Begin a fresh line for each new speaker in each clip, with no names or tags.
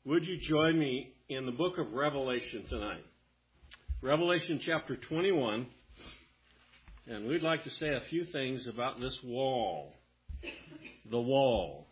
Would you join me in the book of Revelation tonight? Revelation chapter 21. And we'd like to say a few things about this wall. The wall.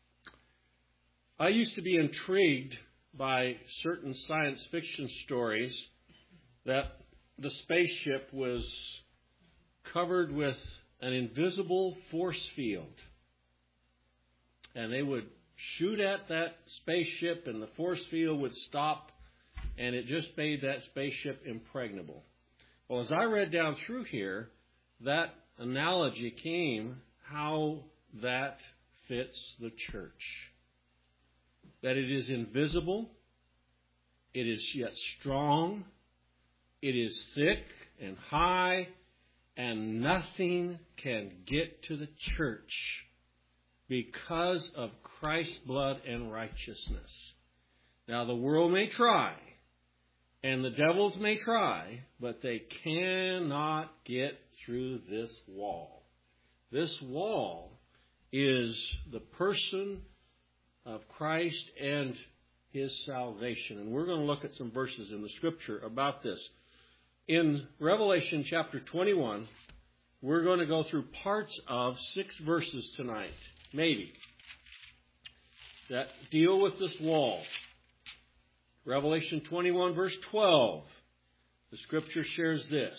I used to be intrigued by certain science fiction stories that the spaceship was covered with an invisible force field. And they would shoot at that spaceship and the force field would stop and it just made that spaceship impregnable. Well, as I read down through here, that analogy came how that fits the church. That it is invisible, it is yet strong, it is thick and high, and nothing can get to the church because of Christ's blood and righteousness. Now, the world may try, and the devils may try, but they cannot get through this wall. This wall is the person of Christ and His salvation. And we're going to look at some verses in the Scripture about this. In Revelation chapter 21, we're going to go through parts of 6 verses tonight, maybe, that deal with this wall. Revelation 21 verse 12. The Scripture shares this.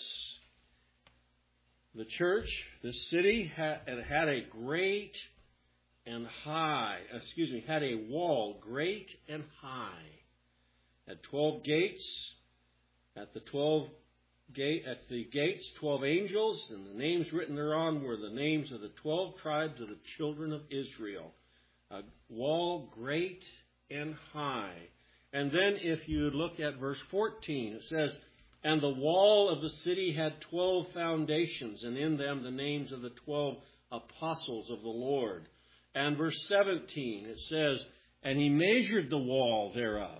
The church, this city, had a great and high, had a wall great and high. Had 12 gates. At the gates, 12 angels, and the names written thereon were the names of the 12 tribes of the children of Israel. A wall great and high. And then if you look at verse 14, it says, and the wall of the city had 12 foundations, and in them the names of the 12 apostles of the Lord. And verse 17, it says, and he measured the wall thereof,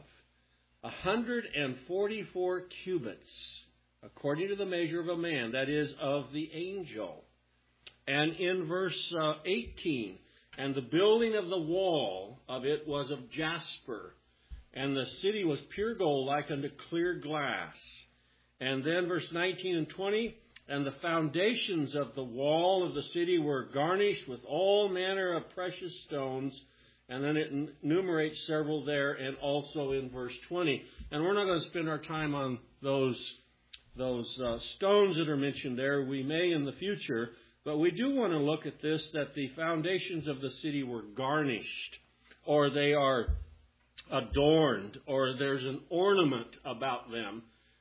144 cubits, according to the measure of a man, that is, of the angel. And in verse 18, and the building of the wall of it was of jasper, and the city was pure gold like unto clear glass. And then verse 19 and 20, and the foundations of the wall of the city were garnished with all manner of precious stones. And then it enumerates several there, and also in verse 20. And we're not going to spend our time on those stones that are mentioned there. We may in the future, but we do want to look at this, that the foundations of the city were garnished, or they are adorned, or there's an ornament about them,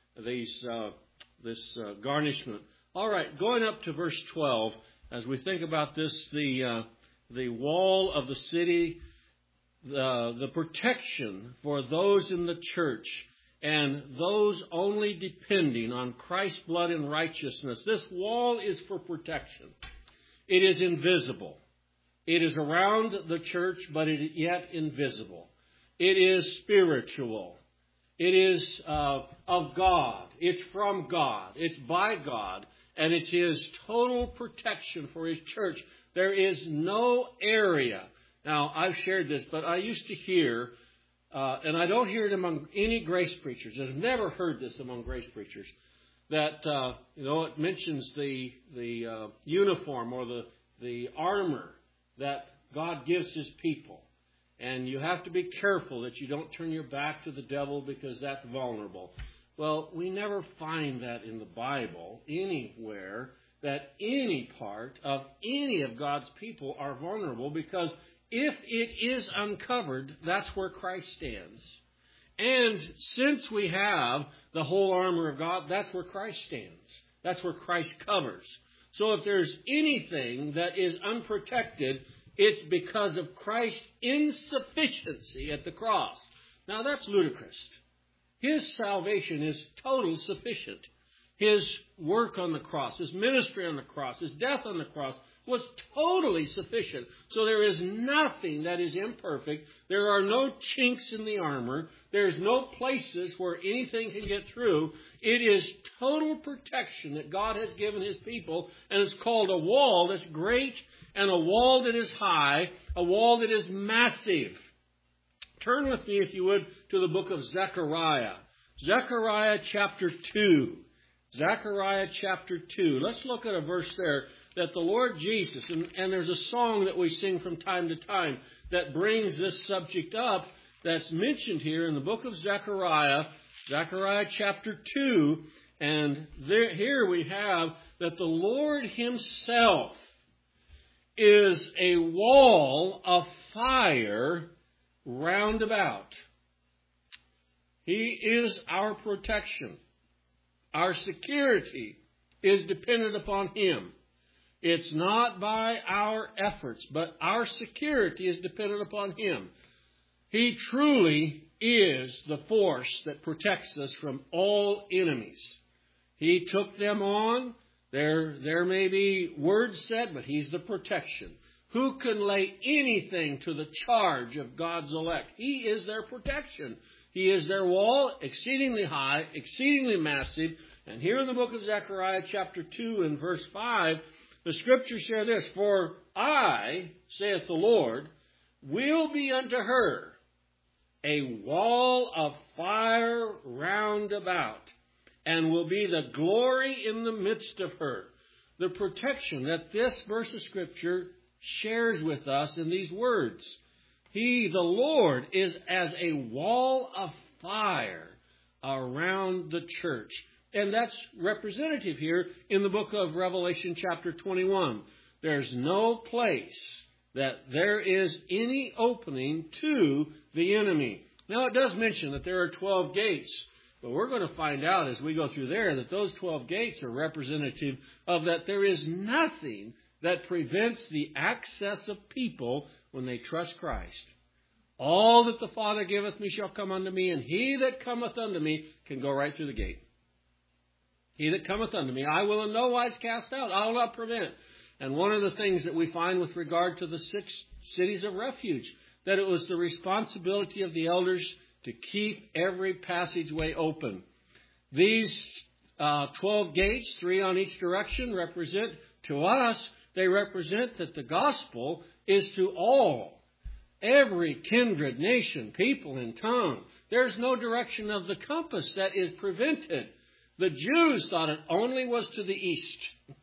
this garnishment. All right, going up to verse 12, as we think about this, the wall of the city, the protection for those in the church, and those only depending on Christ's blood and righteousness. This wall is for protection. It is invisible. It is around the church, but it is yet invisible. It is spiritual. It is of God. It's from God. It's by God. And it's His total protection for His church. There is no area. Now, I've shared this, but I used to hear, and I don't hear it among any grace preachers. I've never heard this among grace preachers, that, it mentions the uniform or the armor that God gives His people. And you have to be careful that you don't turn your back to the devil because that's vulnerable. Well, we never find that in the Bible anywhere, that any part of any of God's people are vulnerable, because if it is uncovered, that's where Christ stands. And since we have the whole armor of God, that's where Christ stands. That's where Christ covers. So if there's anything that is unprotected, it's because of Christ's insufficiency at the cross. Now, that's ludicrous. His salvation is totally sufficient. His work on the cross, His ministry on the cross, His death on the cross was totally sufficient. So there is nothing that is imperfect. There are no chinks in the armor. There's no places where anything can get through. It is total protection that God has given His people, and it's called a wall that's great and a wall that is high, a wall that is massive. Turn with me, if you would, to the book of Zechariah. Zechariah chapter 2. Zechariah chapter 2. Let's look at a verse there that the Lord Jesus, and there's a song that we sing from time to time that brings this subject up that's mentioned here in the book of Zechariah, Zechariah chapter 2. And here we have that the Lord Himself is a wall of fire round about. He is our protection. Our security is dependent upon Him. It's not by our efforts, but our security is dependent upon Him. He truly is the force that protects us from all enemies. He took them on. There may be words said, but He's the protection. Who can lay anything to the charge of God's elect? He is their protection. He is their wall, exceedingly high, exceedingly massive. And here in the book of Zechariah chapter 2 and verse 5, the Scriptures share this: For I, saith the Lord, will be unto her a wall of fire round about, and will be the glory in the midst of her. The protection that this verse of Scripture shares with us in these words. He, the Lord, is as a wall of fire around the church. And that's representative here in the book of Revelation chapter 21. There's no place that there is any opening to the enemy. Now, it does mention that there are 12 gates. But we're going to find out as we go through there that those 12 gates are representative of that there is nothing that prevents the access of people when they trust Christ. All that the Father giveth me shall come unto me, and he that cometh unto me can go right through the gate. He that cometh unto me, I will in no wise cast out. I will not prevent. And one of the things that we find with regard to the 6 cities of refuge, that it was the responsibility of the elders to keep every passageway open. These 12 gates, 3 on each direction, represent to us, they represent that the gospel is to all. Every kindred, nation, people, and tongue. There's no direction of the compass that is prevented. The Jews thought it only was to the east.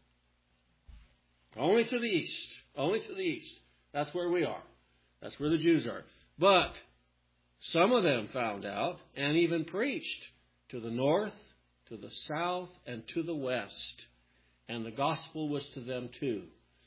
Only to the east. Only to the east. That's where we are. That's where the Jews are. But some of them found out and even preached to the north, to the south, and to the west. And the gospel was to them too.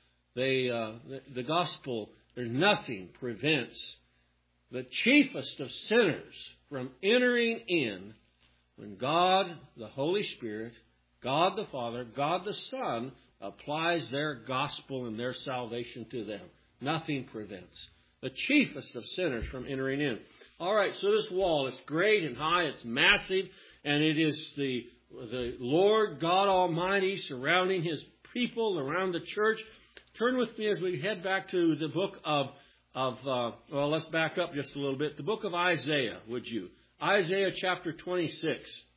The gospel, there's nothing prevents the chiefest of sinners from entering in when God, the Holy Spirit, God the Father, God the Son, applies their gospel and their salvation to them. Nothing prevents the chiefest of sinners from entering in. All right, so this wall, it's great and high, it's massive, and it is the Lord God Almighty surrounding His people around the church. Turn with me as we head back to the book well, let's back up just a little bit. The book of Isaiah, would you? Isaiah chapter 26.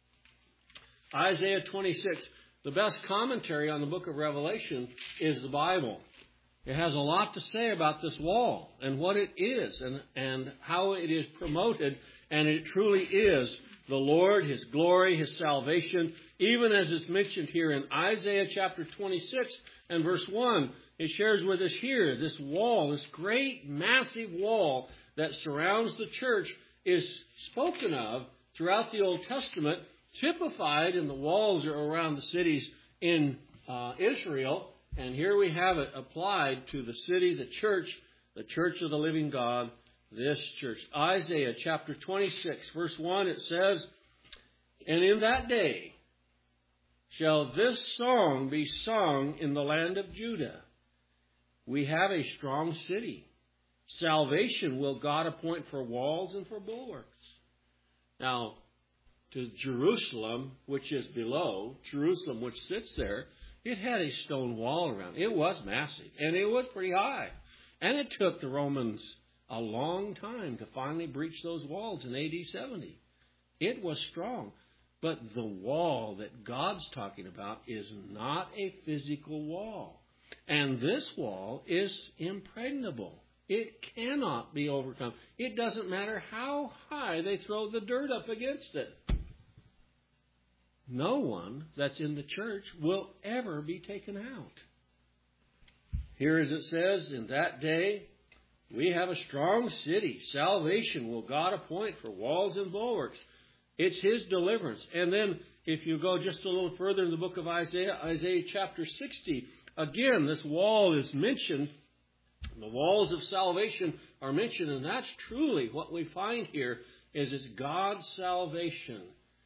Isaiah 26. The best commentary on the book of Revelation is the Bible. It has a lot to say about this wall and what it is and how it is promoted. And it truly is the Lord, His glory, His salvation. Even as it's mentioned here in Isaiah chapter 26 and verse 1, it shares with us here this wall, this great massive wall that surrounds the church is spoken of throughout the Old Testament, typified in the walls around the cities in Israel. And here we have it applied to the city, the church of the living God, this church. Isaiah chapter 26, verse 1, it says, And in that day shall this song be sung in the land of Judah. We have a strong city. Salvation will God appoint for walls and for bulwarks. Now, to Jerusalem, which is below, Jerusalem which sits there, it had a stone wall around it. It was massive, and it was pretty high. And it took the Romans a long time to finally breach those walls in AD 70. It was strong. But the wall that God's talking about is not a physical wall. And this wall is impregnable. It cannot be overcome. It doesn't matter how high they throw the dirt up against it. No one that's in the church will ever be taken out. Here as it says, in that day, we have a strong city. Salvation will God appoint for walls and bulwarks. It's His deliverance. And then if you go just a little further in the book of Isaiah, Isaiah chapter 60, again, this wall is mentioned. The walls of salvation are mentioned, and that's truly what we find here is it's God's salvation.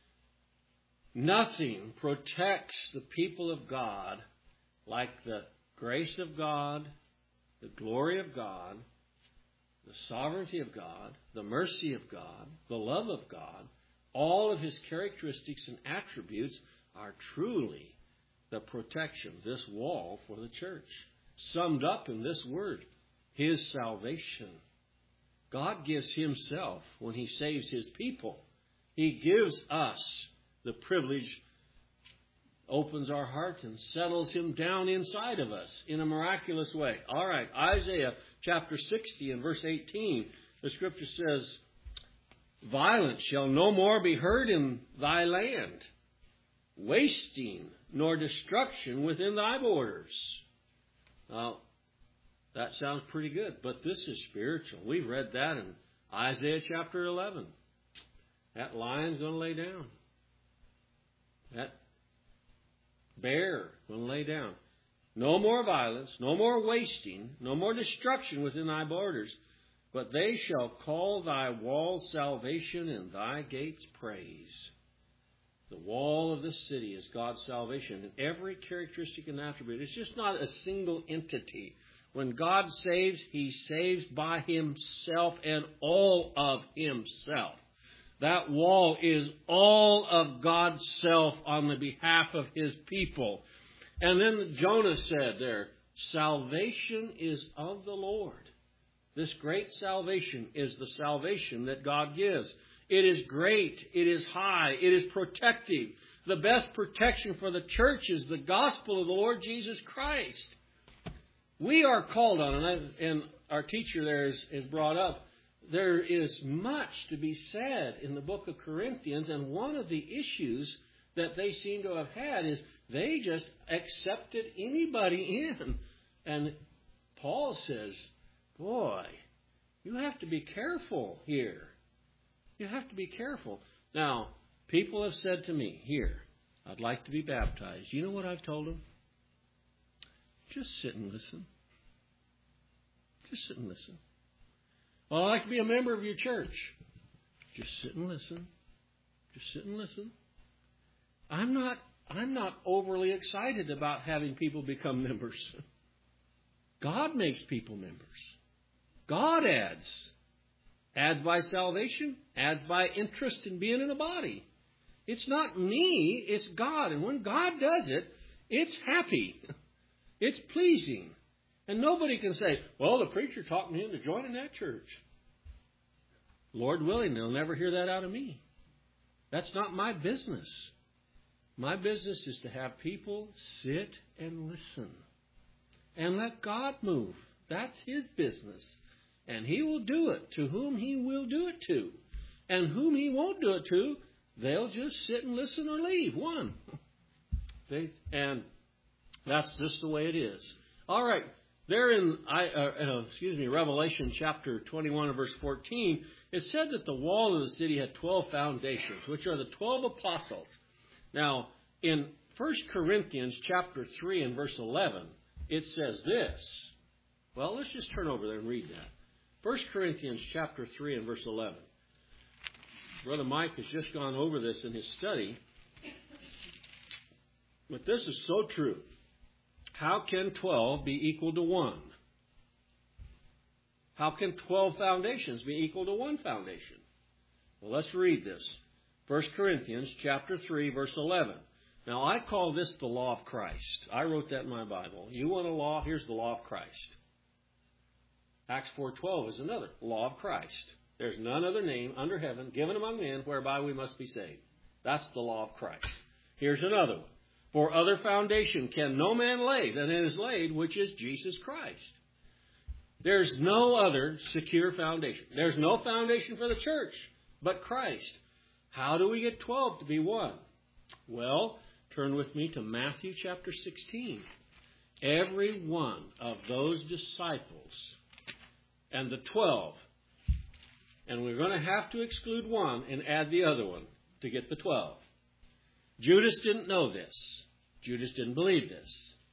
Nothing protects the people of God like the grace of God, the glory of God, the sovereignty of God, the mercy of God, the love of God. All of His characteristics and attributes are truly the protection, this wall for the church. Summed up in this word, His salvation. God gives Himself when He saves His people. He gives us the privilege, opens our heart and settles Him down inside of us in a miraculous way. All right, Isaiah chapter 60 and verse 18, the Scripture says, violence shall no more be heard in thy land, wasting nor destruction within thy borders. Now, that sounds pretty good, but this is spiritual. We've read that in Isaiah chapter 11. That lion's going to lay down. That bear going to lay down. No more violence, no more wasting, no more destruction within thy borders, but they shall call thy walls salvation and thy gates praise. The wall of the city is God's salvation in every characteristic and attribute. It's just not a single entity. When God saves, He saves by Himself and all of Himself. That wall is all of God's self on the behalf of His people. And then Jonah said there, salvation is of the Lord. This great salvation is the salvation that God gives. It is great. It is high. It is protective. The best protection for the church is the gospel of the Lord Jesus Christ. We are called on, and our teacher there is brought up, there is much to be said in the book of Corinthians, and one of the issues that they seem to have had is they just accepted anybody in. And Paul says, boy, you have to be careful here. You have to be careful. Now, people have said to me, here, I'd like to be baptized. You know what I've told them? Just sit and listen. Just sit and listen. Well, I'd like to be a member of your church. Just sit and listen. Just sit and listen. I'm not overly excited about having people become members. God makes people members. God adds by salvation, adds by interest in being in a body. It's not me, it's God. And when God does it, it's happy. It's pleasing. And nobody can say, well, the preacher talked me into joining that church. Lord willing, they'll never hear that out of me. That's not my business. My business is to have people sit and listen. And let God move. That's His business. And He will do it to whom He will do it to. And whom He won't do it to, they'll just sit and listen or leave. One. And that's just the way it is. All right. There in Revelation chapter 21 and verse 14, it said that the wall of the city had 12 foundations, which are the 12 apostles. Now, in 1 Corinthians chapter 3 and verse 11, it says this. Well, let's just turn over there and read that. 1 Corinthians chapter 3 and verse 11. Brother Mike has just gone over this in his study. But this is so true. How can 12 be equal to 1? How can 12 foundations be equal to 1 foundation? Well, let's read this. 1 Corinthians chapter 3, verse 11. Now, I call this the law of Christ. I wrote that in my Bible. You want a law? Here's the law of Christ. Acts 4:12 is another law of Christ. There's none other name under heaven given among men whereby we must be saved. That's the law of Christ. Here's another one. For other foundation can no man lay than it is laid, which is Jesus Christ. There's no other secure foundation. There's no foundation for the church but Christ. How do we get 12 to be one? Well, turn with me to Matthew chapter 16. Every one of those disciples and the 12, and we're going to have to exclude one and add the other one to get the 12. Judas didn't know this. Judas didn't believe this.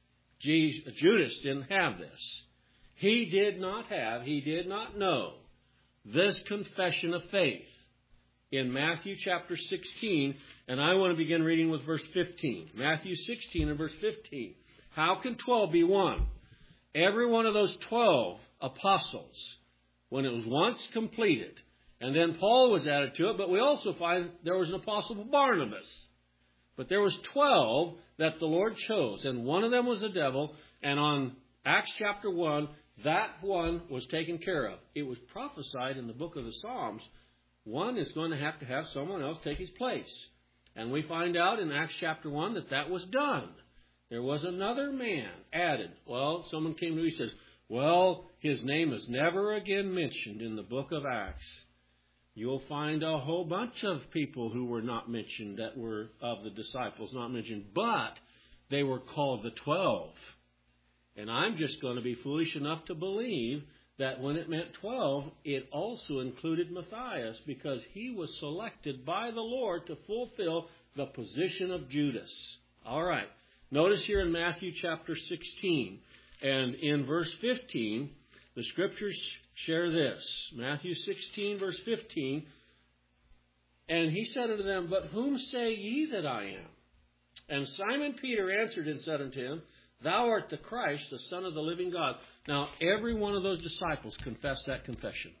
Judas didn't have this. He did not know this confession of faith in Matthew chapter 16, and I want to begin reading with verse 15. Matthew 16 and verse 15. How can 12 be one? Every one of those 12 apostles, when it was once completed, and then Paul was added to it, but we also find there was an apostle Barnabas. But there was 12 that the Lord chose, and one of them was the devil, and on Acts chapter 1, that one was taken care of. It was prophesied in the book of the Psalms, one is going to have someone else take his place. And we find out in Acts chapter 1 that was done. There was another man added. Well, someone came to me and says, well, his name is never again mentioned in the book of Acts. You'll find a whole bunch of people who were not mentioned that were of the disciples, not mentioned, but they were called the 12. And I'm just going to be foolish enough to believe that when it meant 12, it also included Matthias, because he was selected by the Lord to fulfill the position of Judas. All right. Notice here in Matthew chapter 16 and in verse 15, the Scriptures share this. Matthew 16, verse 15. And he said unto them, but whom say ye that I am? And Simon Peter answered and said unto him, thou art the Christ, the Son of the living God. Now, every one of those disciples confessed that confession.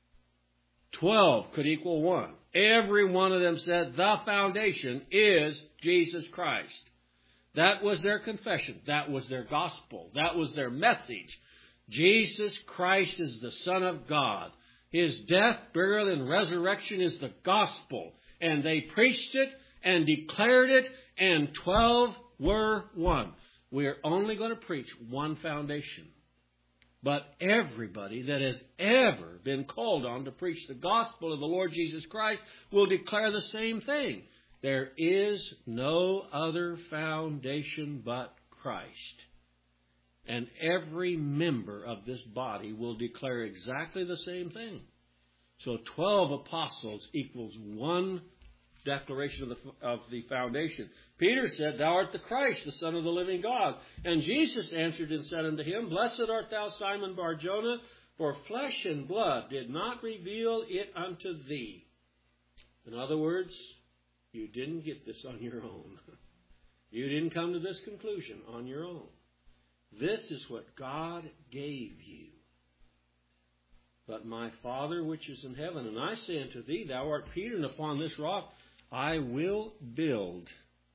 12 could equal 1. Every one of them said, the foundation is Jesus Christ. That was their confession. That was their gospel. That was their message. Jesus Christ is the Son of God. His death, burial, and resurrection is the gospel. And they preached it and declared it, and 12 were one. We are only going to preach one foundation. But everybody that has ever been called on to preach the gospel of the Lord Jesus Christ will declare the same thing. There is no other foundation but Christ. And every member of this body will declare exactly the same thing. So 12 apostles equals one declaration of the foundation. Peter said, thou art the Christ, the Son of the living God. And Jesus answered and said unto him, blessed art thou, Simon Bar-Jonah, for flesh and blood did not reveal it unto thee. In other words, you didn't get this on your own. You didn't come to this conclusion on your own. This is what God gave you. But my Father which is in heaven, and I say unto thee, thou art Peter, and upon this rock I will build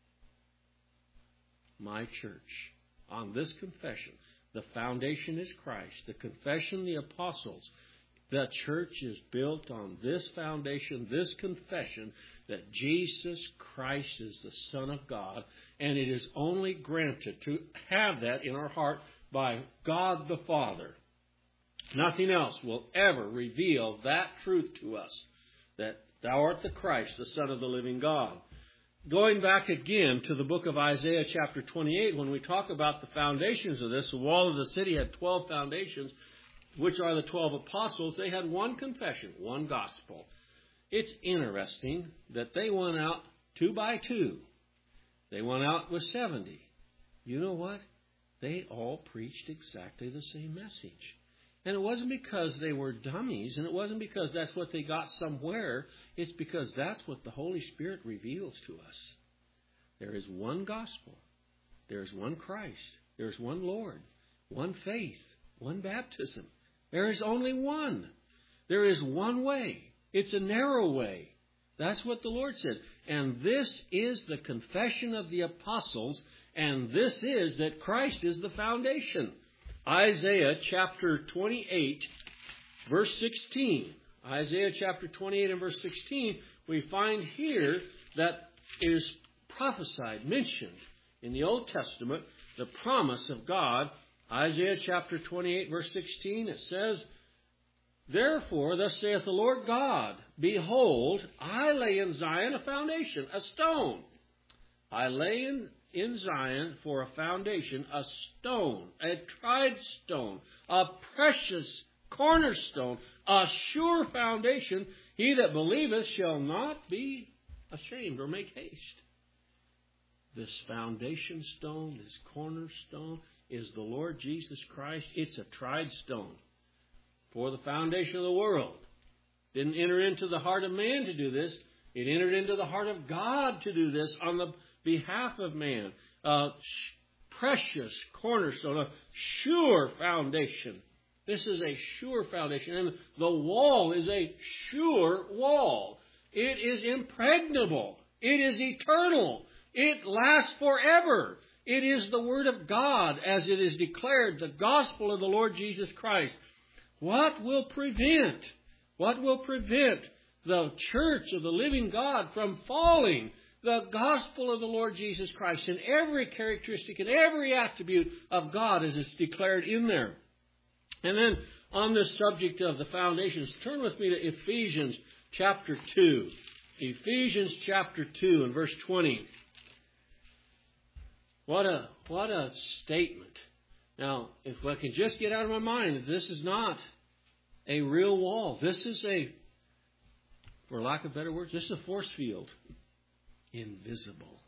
my church. On this confession, the foundation is Christ. The confession, the apostles. The church is built on this foundation, this confession, that Jesus Christ is the Son of God, and it is only granted to have that in our heart by God the Father. Nothing else will ever reveal that truth to us, that thou art the Christ, the Son of the living God. Going back again to the book of Isaiah chapter 28, when we talk about the foundations of this, the wall of the city had 12 foundations, which are the 12 apostles. They had one confession, one gospel. It's interesting that they went out 2 by 2. They went out with 70. You know what? They all preached exactly the same message. And it wasn't because they were dummies, and it wasn't because that's what they got somewhere. It's because that's what the Holy Spirit reveals to us. There is one gospel. There is one Christ. There is one Lord. One faith. One baptism. There is only one. There is one way. It's a narrow way. That's what the Lord said. And this is the confession of the apostles, and this is that Christ is the foundation. Isaiah chapter 28, verse 16. Isaiah chapter 28 and verse 16, we find here that it is prophesied, mentioned in the Old Testament, the promise of God Isaiah chapter 28, verse 16, it says, Therefore, thus saith the Lord God, Behold, I lay in Zion a foundation, a stone. I lay in Zion for a foundation, a stone, a tried stone, a precious cornerstone, a sure foundation. He that believeth shall not be ashamed or make haste. This foundation stone, this cornerstone, is the Lord Jesus Christ. It's a tried stone for the foundation of the world. Didn't enter into the heart of man to do this. It entered into the heart of God to do this on the behalf of man. A precious cornerstone, a sure foundation. This is a sure foundation. And the wall is a sure wall. It is impregnable. It is eternal. It lasts forever. It is the Word of God as it is declared, the gospel of the Lord Jesus Christ. What will prevent the church of the living God from falling? The gospel of the Lord Jesus Christ in every characteristic and every attribute of God as it's declared in there. And then on this subject of the foundations, turn with me to Ephesians chapter 2. Ephesians chapter 2 and verse 20. What a statement. Now, if I can just get out of my mind that this is not a real wall. This is for lack of better words, this is a force field. Invisible.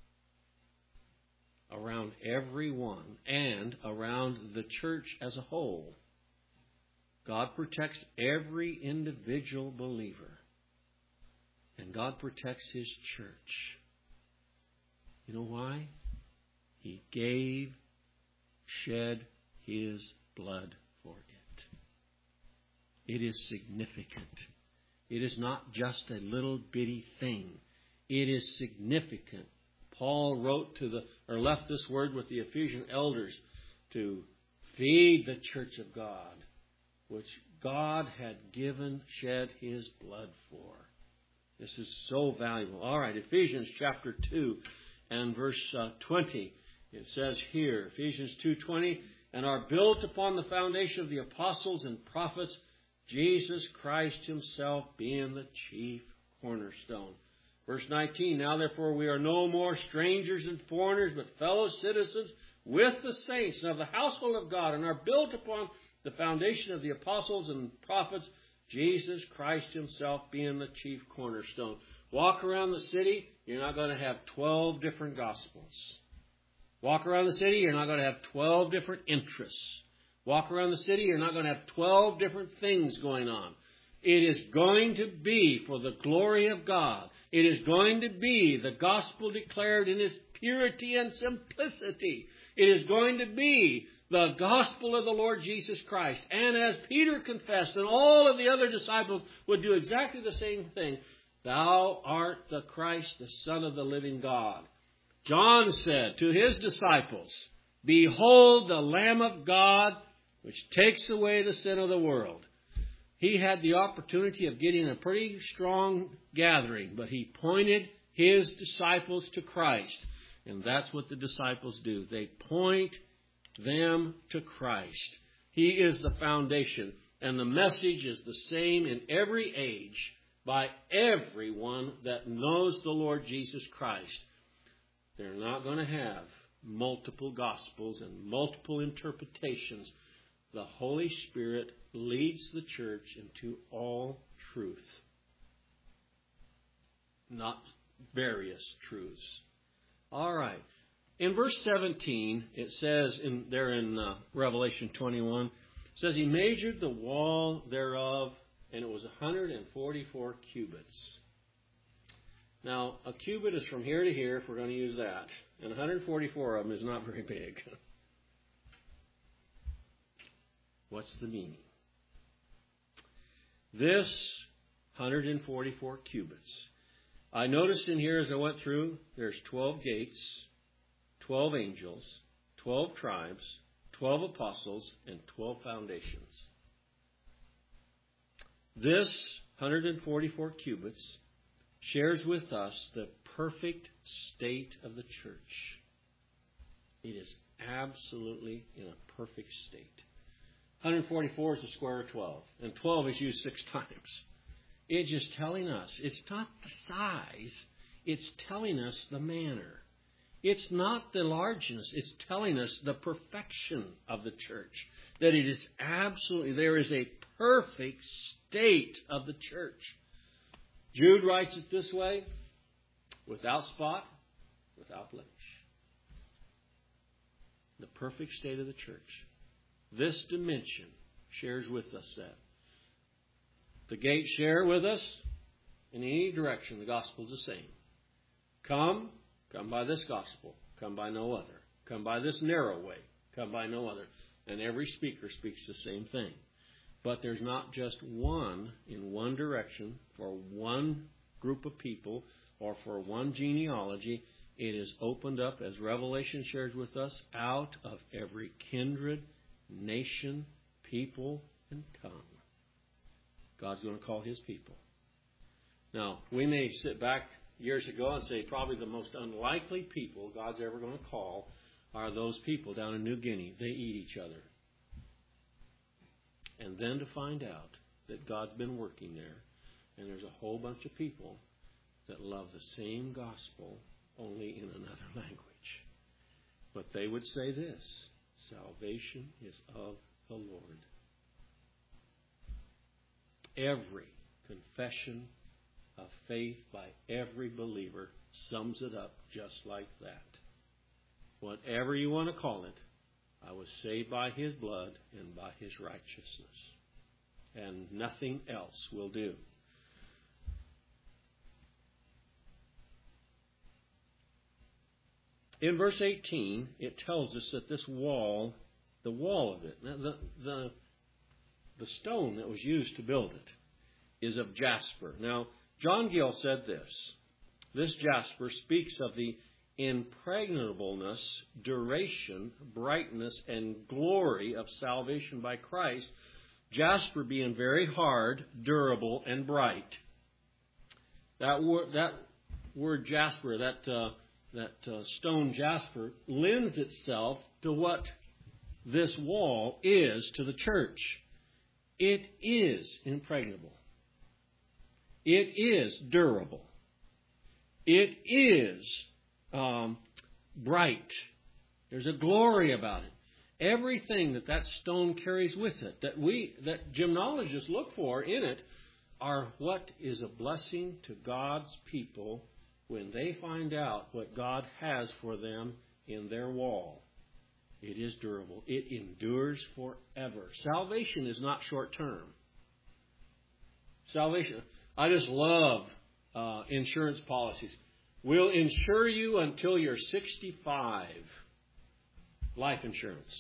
Around everyone and around the church as a whole. God protects every individual believer. And God protects His church. You know why? He shed His blood for it. It is significant. It is not just a little bitty thing. It is significant. Paul left this word with the Ephesian elders to feed the church of God, which God had shed His blood for. This is so valuable. All right, Ephesians chapter 2 and verse 20. It says here, Ephesians 2:20, and are built upon the foundation of the apostles and prophets, Jesus Christ Himself being the chief cornerstone. Verse 19, now therefore we are no more strangers and foreigners, but fellow citizens with the saints and of the household of God, and are built upon the foundation of the apostles and prophets, Jesus Christ Himself being the chief cornerstone. Walk around the city, you're not going to have 12 different gospels. Walk around the city, you're not going to have 12 different interests. Walk around the city, you're not going to have 12 different things going on. It is going to be for the glory of God. It is going to be the gospel declared in its purity and simplicity. It is going to be the gospel of the Lord Jesus Christ. And as Peter confessed, and all of the other disciples would do exactly the same thing, Thou art the Christ, the Son of the living God. John said to his disciples, Behold the Lamb of God, which takes away the sin of the world. He had the opportunity of getting a pretty strong gathering, but he pointed his disciples to Christ. And that's what the disciples do. They point them to Christ. He is the foundation. And the message is the same in every age by everyone that knows the Lord Jesus Christ. They're not going to have multiple gospels and multiple interpretations. The Holy Spirit leads the church into all truth, not various truths. All right. In verse 17, it says in Revelation 21, it says, He measured the wall thereof, and it was 144 cubits. Now, a cubit is from here to here, if we're going to use that. And 144 of them is not very big. What's the meaning? This 144 cubits. I noticed in here as I went through, there's 12 gates, 12 angels, 12 tribes, 12 apostles, and 12 foundations. This 144 cubits shares with us the perfect state of the church. It is absolutely in a perfect state. 144 is the square of 12, and 12 is used 6 times. It's just telling us, it's not the size, it's telling us the manner. It's not the largeness, it's telling us the perfection of the church. That it is absolutely, there is a perfect state of the church. Jude writes it this way, without spot, without blemish. The perfect state of the church. This dimension shares with us that. The gates share with us. In any direction, the gospel is the same. Come by this gospel. Come by no other. Come by this narrow way. Come by no other. And every speaker speaks the same thing. But there's not just one in one direction for one group of people or for one genealogy. It is opened up, as Revelation shares with us, out of every kindred, nation, people, and tongue. God's going to call His people. Now, we may sit back years ago and say probably the most unlikely people God's ever going to call are those people down in New Guinea. They eat each other. And then to find out that God's been working there, and there's a whole bunch of people that love the same gospel, only in another language. But they would say this: salvation is of the Lord. Every confession of faith by every believer sums it up just like that. Whatever you want to call it, I was saved by His blood and by His righteousness. And nothing else will do. In verse 18, it tells us that this wall, the wall of it, the stone that was used to build it, is of jasper. Now, John Gill said this: this jasper speaks of the impregnableness, duration, brightness, and glory of salvation by Christ. Jasper being very hard, durable, and bright. That word jasper, that stone jasper, lends itself to what this wall is to the church. It is impregnable. It is durable. It is bright. There's a glory about it. Everything that stone carries with it, that gymnologists look for in it, are what is a blessing to God's people when they find out what God has for them in their wall. It is durable. It endures forever. Salvation is not short term. Salvation. I just love insurance policies. We'll insure you until you're 65. Life insurance.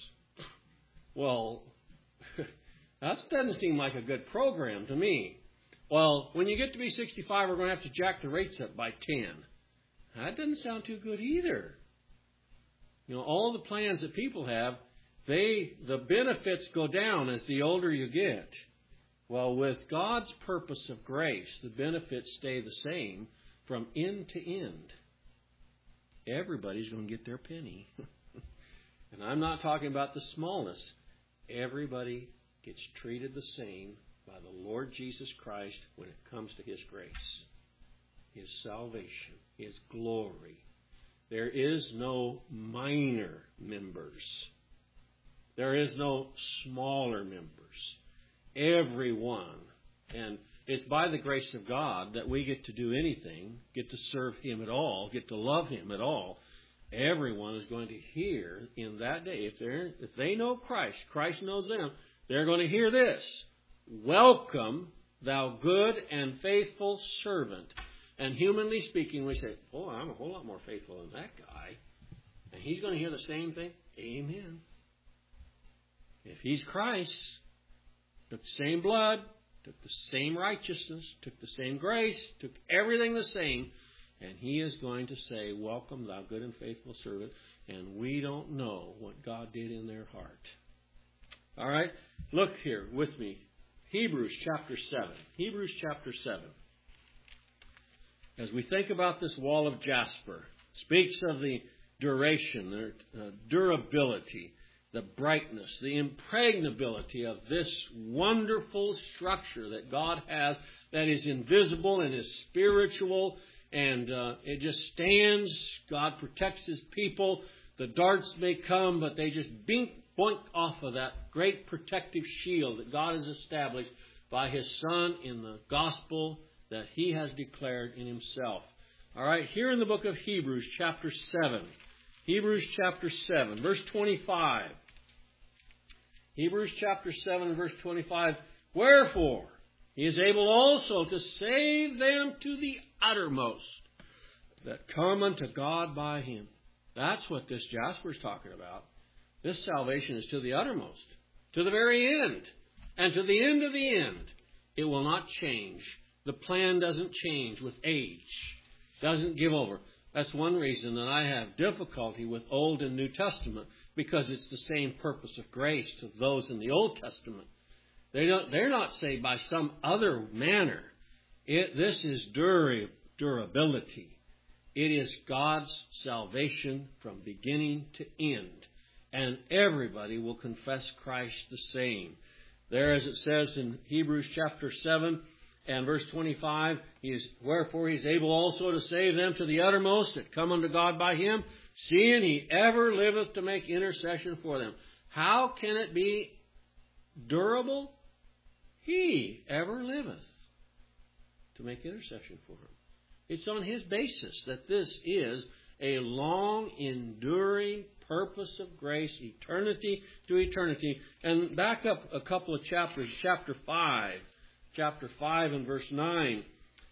Well, that doesn't seem like a good program to me. Well, when you get to be 65, we're going to have to jack the rates up by 10. That doesn't sound too good either. You know, all the plans that people have, the benefits go down as the older you get. Well, with God's purpose of grace, the benefits stay the same from end to end. Everybody's going to get their penny. And I'm not talking about the smallness. Everybody gets treated the same by the Lord Jesus Christ when it comes to His grace, His salvation, His glory. There is no minor members. There is no smaller members. Everyone. And it's by the grace of God that we get to do anything, get to serve Him at all, get to love Him at all. Everyone is going to hear in that day, if they know Christ, Christ knows them, they're going to hear this: welcome, thou good and faithful servant. And humanly speaking, we say, oh, I'm a whole lot more faithful than that guy. And he's going to hear the same thing. Amen. If he's Christ, took the same blood, took the same righteousness, took the same grace, took everything the same, and He is going to say, welcome, thou good and faithful servant. And we don't know what God did in their heart. All right? Look here with me. Hebrews chapter 7. Hebrews chapter 7. As we think about this wall of jasper, speaks of the duration, their durability, the brightness, the impregnability of this wonderful structure that God has that is invisible and is spiritual, and it just stands. God protects His people. The darts may come, but they just boink off of that great protective shield that God has established by His Son in the gospel that He has declared in Himself. All right, here in the book of Hebrews, chapter 7. Hebrews chapter 7, verse 25. Hebrews chapter 7, verse 25. Wherefore, He is able also to save them to the uttermost that come unto God by Him. That's what this Jasper is talking about. This salvation is to the uttermost, to the very end, and to the end of the end. It will not change. The plan doesn't change with age. Doesn't give over. That's one reason that I have difficulty with Old and New Testament, because it's the same purpose of grace to those in the Old Testament. They're not saved by some other manner. This is durability. It is God's salvation from beginning to end. And everybody will confess Christ the same. There, as it says in Hebrews chapter 7 and verse 25, wherefore He is able also to save them to the uttermost that come unto God by Him, seeing He ever liveth to make intercession for them. How can it be durable? He ever liveth to make intercession for them. It's on His basis that this is a long, enduring purpose of grace, eternity to eternity. And back up a couple of chapters, chapter 5 and verse 9,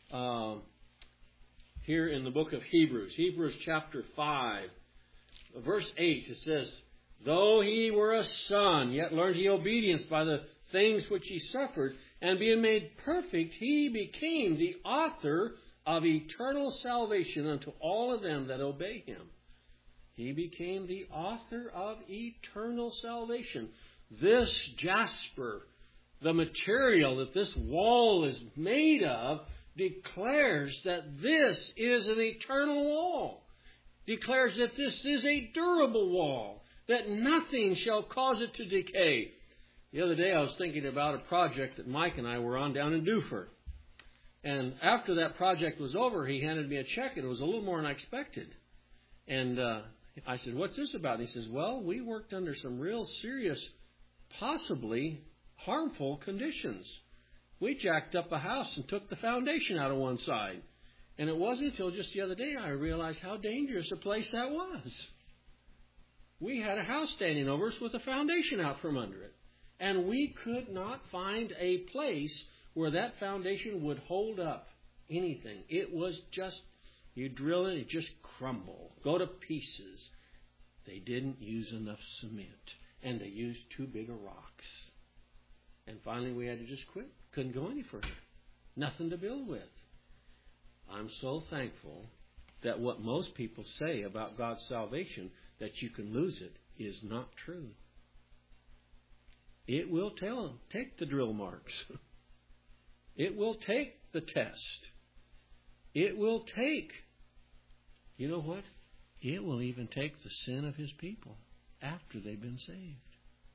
here in the book of Hebrews. Hebrews chapter 5, verse 8, it says, though He were a son, yet learned He obedience by the things which He suffered, and being made perfect, He became the author of eternal salvation unto all of them that obey Him. He became the author of eternal salvation. This jasper, the material that this wall is made of, declares that this is an eternal wall. Declares that this is a durable wall, that nothing shall cause it to decay. The other day I was thinking about a project that Mike and I were on down in Dufur. And after that project was over, he handed me a check, and it was a little more than I expected. And I said, what's this about? And he says, well, we worked under some real serious, possibly harmful conditions. We jacked up a house and took the foundation out of one side. And it wasn't until just the other day I realized how dangerous a place that was. We had a house standing over us with a foundation out from under it. And we could not find a place where that foundation would hold up anything. It was just, you drill it, it just crumbled, go to pieces. They didn't use enough cement, and they used too big of rocks. And finally we had to just quit. Couldn't go any further. Nothing to build with. I'm so thankful that what most people say about God's salvation, that you can lose it, is not true. It will take the drill marks. It will take the test. It will take, you know what? It will even take the sin of His people after they've been saved.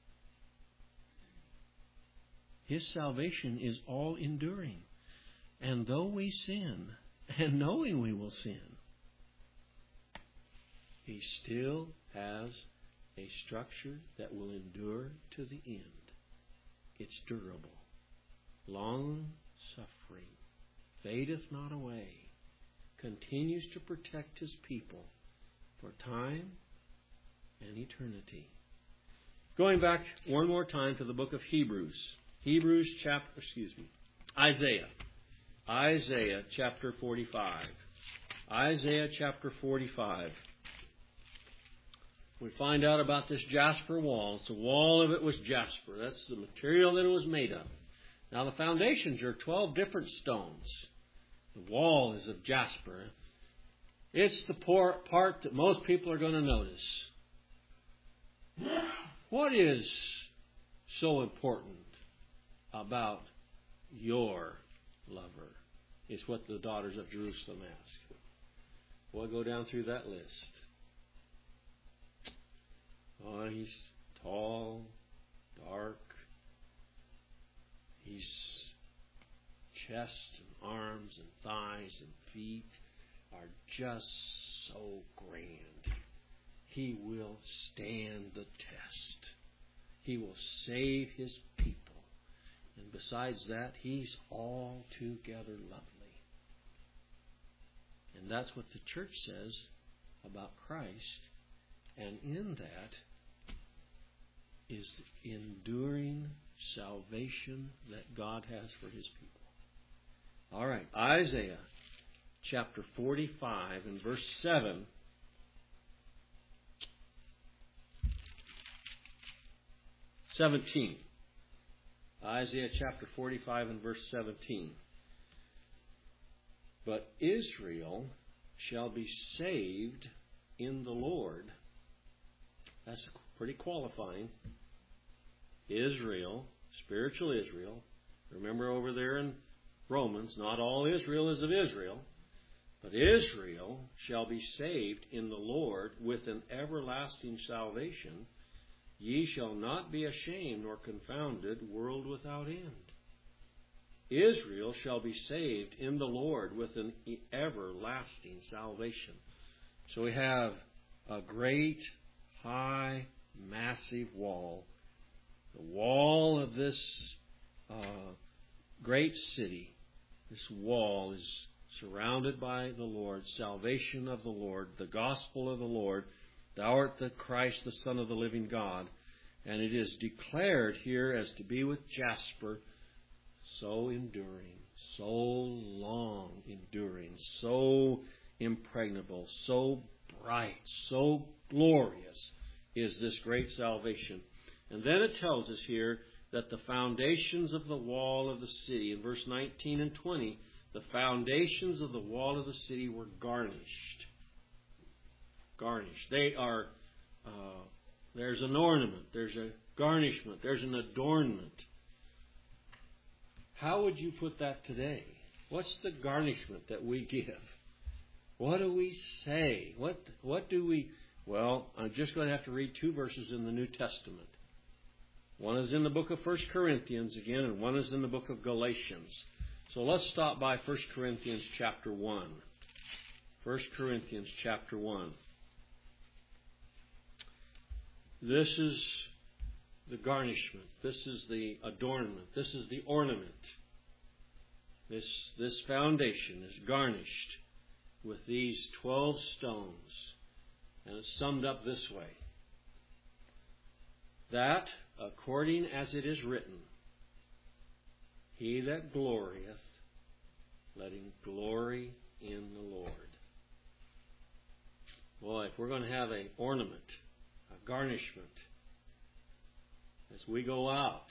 His salvation is all enduring. And though we sin, and knowing we will sin, He still has a structure that will endure to the end. It's durable, long suffering, fadeth not away, continues to protect His people for time and eternity. Going back one more time to the book of Hebrews. Isaiah chapter 45. Isaiah chapter 45. We find out about this jasper wall. So the wall of it was jasper. That's the material that it was made of. Now the foundations are 12 different stones. The wall is of jasper. It's the part that most people are going to notice. What is so important about your lover? Is what the daughters of Jerusalem ask. We'll go down through that list. Oh, he's tall, dark. His chest and arms and thighs and feet are just so grand. He will stand the test. He will save His people. And besides that, He's altogether lovely. And that's what the church says about Christ. And in that is the enduring salvation that God has for His people. All right, Isaiah chapter 45 and verse 7. Isaiah chapter 45 and verse 17. But Israel shall be saved in the Lord. That's pretty qualifying. Israel, spiritual Israel. Remember over there in Romans, not all Israel is of Israel. But Israel shall be saved in the Lord with an everlasting salvation. Ye shall not be ashamed nor confounded, world without end. Israel shall be saved in the Lord with an everlasting salvation. So we have a great, high, massive wall. The wall of this great city, this wall is surrounded by the Lord, salvation of the Lord, the gospel of the Lord. Thou art the Christ, the Son of the living God. And it is declared here as to be with jasper, so enduring, so long enduring, so impregnable, so bright, so glorious is this great salvation. And then it tells us here that the foundations of the wall of the city, in verse 19 and 20, the foundations of the wall of the city were garnished. Garnished. They are, there's an ornament, there's a garnishment, there's an adornment. How would you put that today? What's the garnishment that we give? What do we say? What do we... Well, I'm just going to have to read two verses in the New Testament. One is in the book of 1 Corinthians again, and one is in the book of Galatians. So let's stop by 1 Corinthians chapter 1. 1 Corinthians chapter 1. This is the garnishment. This is the adornment. This is the ornament. This foundation is garnished with these 12 stones. And it's summed up this way. That, according as it is written, he that glorieth, let him glory in the Lord. Boy, if we're going to have an ornament, a garnishment, as we go out,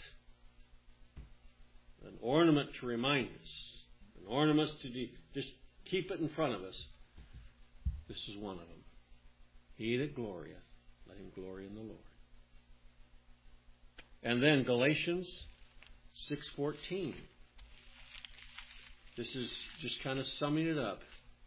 an ornament to remind us, an ornament to just keep it in front of us, this is one of them. He that glorieth, let him glory in the Lord. And then Galatians 6:14. This is just kind of summing it up.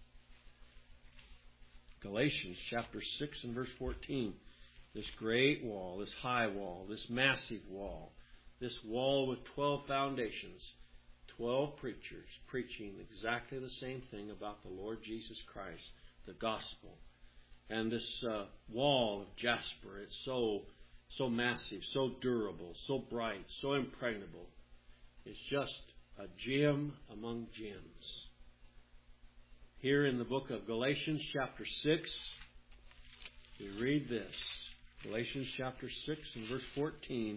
Galatians chapter 6 and verse 14. This great wall, this high wall, this massive wall, this wall with 12 foundations, 12 preachers preaching exactly the same thing about the Lord Jesus Christ, the gospel. And this wall of jasper, it's so massive, so durable, so bright, so impregnable. It's just a gem among gems. Here in the book of Galatians chapter 6, we read this. Galatians chapter 6 and verse 14.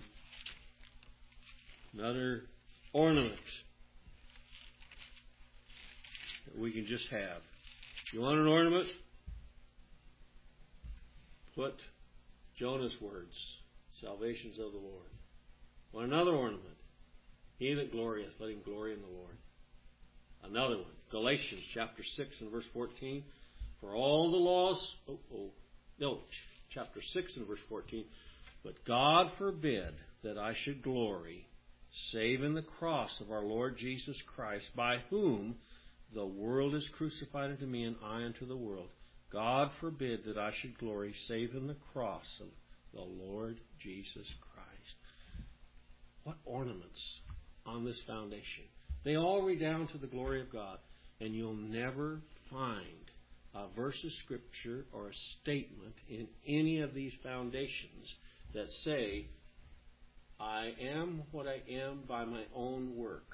Another ornament that we can just have. You want an ornament? Put Jonah's words, salvations of the Lord. Want another ornament? He that glorieth, let him glory in the Lord. Another one, Galatians chapter 6 and verse 14. For all the laws, chapter 6 and verse 14. But God forbid that I should glory, save in the cross of our Lord Jesus Christ, by whom the world is crucified unto me, and I unto the world. God forbid that I should glory, save in the cross of the Lord Jesus Christ. What ornaments on this foundation. They all redound to the glory of God. And you'll never find a verse of Scripture or a statement in any of these foundations that say, I am what I am by my own work.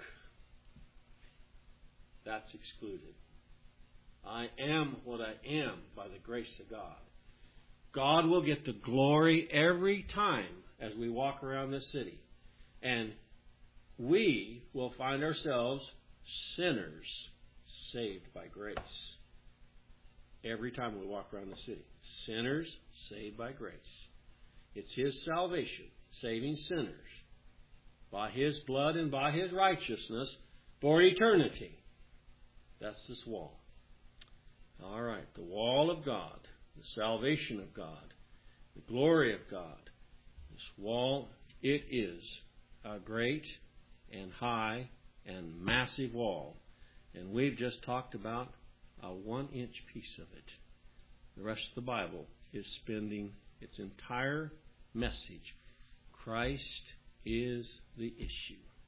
That's excluded. I am what I am by the grace of God. God will get the glory every time as we walk around this city. And we will find ourselves sinners saved by grace. Every time we walk around the city. Sinners saved by grace. It's His salvation, saving sinners by His blood and by His righteousness for eternity. That's this wall. All right, the wall of God, the salvation of God, the glory of God. This wall, it is a great and high and massive wall. And we've just talked about a 1-inch piece of it. The rest of the Bible is spending its entire message. Christ is the issue.